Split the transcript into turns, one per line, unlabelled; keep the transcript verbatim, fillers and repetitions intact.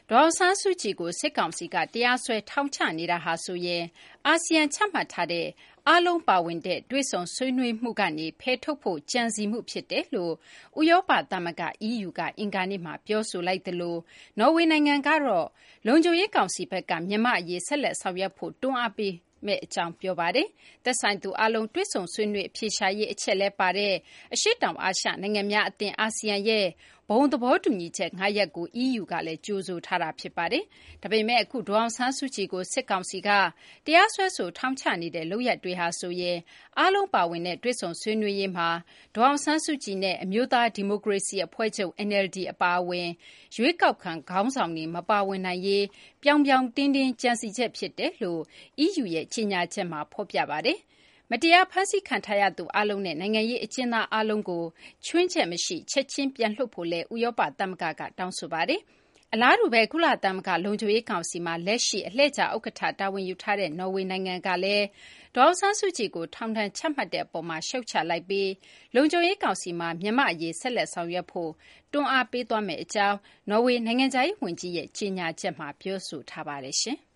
ဒေါ်အောင်ဆန်းစုကြည်ကိုစစ်ကောင်စီကတရားစွဲထောင်ချနေတာဟာဆိုရင်အာဆီယံချမှတ်ထားတဲ့အားလုံးပါဝင်တဲ့တွေ့ဆုံဆွေးနွေးမှုကနေဖယ်ထုတ်ဖို့ကြံစည်မှုဖြစ်တယ်လို့ဥရောပသမဂ္ဂ အီးယူ ကအင်္ဂါနေ့မှာပြောဆိုလိုက်သလိုနော်ဝေနိုင်ငံကတော့လုံခြုံရေးကောင်စီဘက်ကမြန်မာအရေးဆက်လက်ဆောင်ရွက်ဖို့တွန်းအားပေးမဲ့အကြောင်းပြောပါတယ်။သက်ဆိုင်သူအလုံးတွဲဆုံဆွေးနွေးအဖြေရှာရေးအချက်လဲပါတဲ့အရှိတောင်အာရှနိုင်ငံများအသင်းအာဆီယံရဲ့ဘုံသဘောတူညီချက်၅ရပ်ကို အီးယူ ကလည်းကြိုဆိုထားတာဖြစ်ပါတယ်။ဒါပေမဲ့အခုဒေါ်အောင်ဆန်းစုကြည်ကိုစစ်ကောင်စီကတရားစွဲဆိုထောင်ချနေတဲ့လုပ်ရပ်တွေဟာဆိုရင်အားလုံးပါဝင်တဲ့တွဲဆုံဆွေးနွေးရေးမှာဒေါ်အောင်ဆန်းစုကြည်နဲ့အမျိုးသားဒီမိုကရေစီအဖွဲ့ချုပ် အန်အယ်လ်ဒီ အပါအဝင်ရွေးကောက်ခံခေါင်းဆောင်တွေမပါဝင်နိုင်ရေးပြောင်ပြောင်တင်းတင်းကြံစည်ချက်ဖြစ်တယ်လို့ အီးယူ ရဲ့ကြေညာချက်မှာဖော်ပြပါတယ်။မတရားဖမ်းဆီးခံထားရသူအားလုံးနဲ့နိုင်ငံရေးအကျဉ်းသားအားလုံးကိုချွင်းချက်မရှိချက်ချင်းပြန်လွှတ်ဖို့လည်းဥရောပသမဂ္ဂကတောင်းဆိုပါတယ်။အလားတူပဲကုလသမဂ္ဂလုံခြုံရေးကောင်စီမှာလက်ရှိအလှည့်ကျဥက္ကဋ္ဌတာဝန်ယူထားတဲ့နော်ဝေနိုင်ငံကလည်းဒေါ်အောင်ဆန်းစုကြည်ကိုထောင်ဒဏ်ချမှတ်တဲ့အပေါ်မှာရှုတ်ချလိုက်ပြီးလုံခြုံရေးကောင်စီမှာမြန်မာအရေးဆက်လက်ဆောင်ရွက်ဖို့တွန်းအားပေးသွားမယ့်အကြောင်းနော်ဝေနိုင်ငံခြားရေးဝန်ကြီးရဲ့ကြေညာချက်မှာပြောဆိုထားပါတယ်ရှင်။